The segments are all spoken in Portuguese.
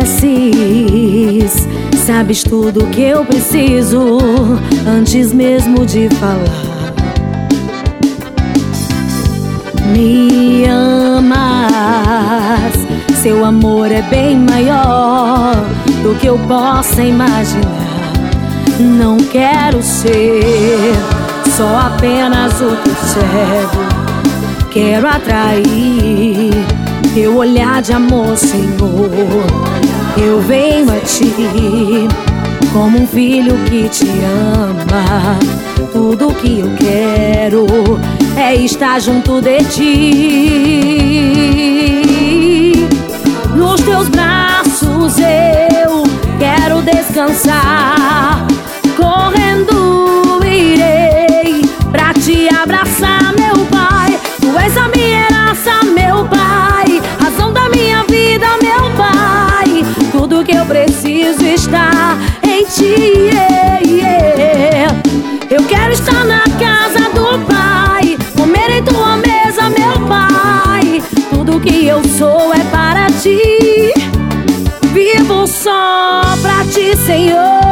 conheces, sabes tudo que eu preciso antes mesmo de falar. Me amas, seu amor é bem maior do que eu possa imaginar. Não quero ser só apenas o teu servo, quero atrair teu olhar de amor, Senhor. Eu venho a ti como um filho que te ama. Tudo que eu quero é estar junto de ti. Nos teus braços eu quero descansar. Correndo irei pra te abraçar, meu Pai. Tu és a minha herança, meu Pai, razão da minha vida, meu Pai. Tudo que eu preciso está em ti. Eu quero estar na casa do Pai, comer em tua mesa, meu Pai. Tudo que eu sou é para ti. Vivo só pra ti, Senhor.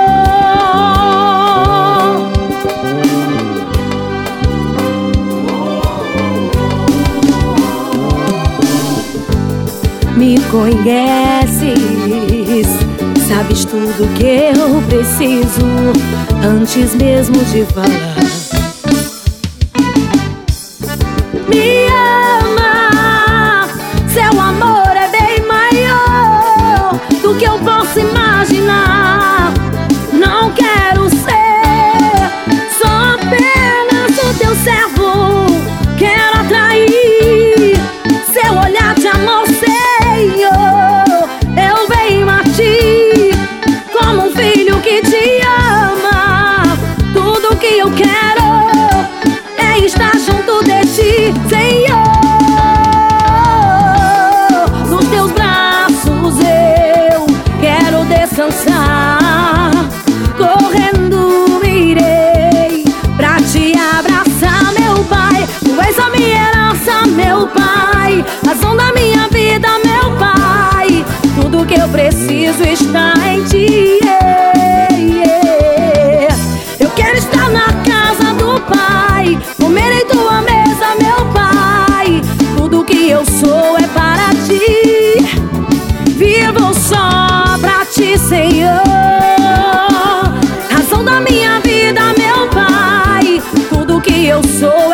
Me conheces, sabes tudo que eu preciso antes mesmo de falar. Me ama, seu amor é bem maior do que eu posso imaginar. Não quero ser só apenas o teu servo, quero atrair seu olhar de amor, Senhor. Eu venho a ti como um filho que te ama. Tudo que eu quero é estar junto de ti, Senhor. Nos teus braços eu quero descansar. Correndo irei pra te abraçar, meu Pai. Tu és a minha herança, meu Pai, razão da minha vida, meu Pai. Tudo que eu preciso está em ti. Eu quero estar na casa do Pai, comer em tua mesa, meu Pai. Tudo que eu sou é para ti. Vivo só pra ti, Senhor, razão da minha vida, meu Pai. Tudo que eu sou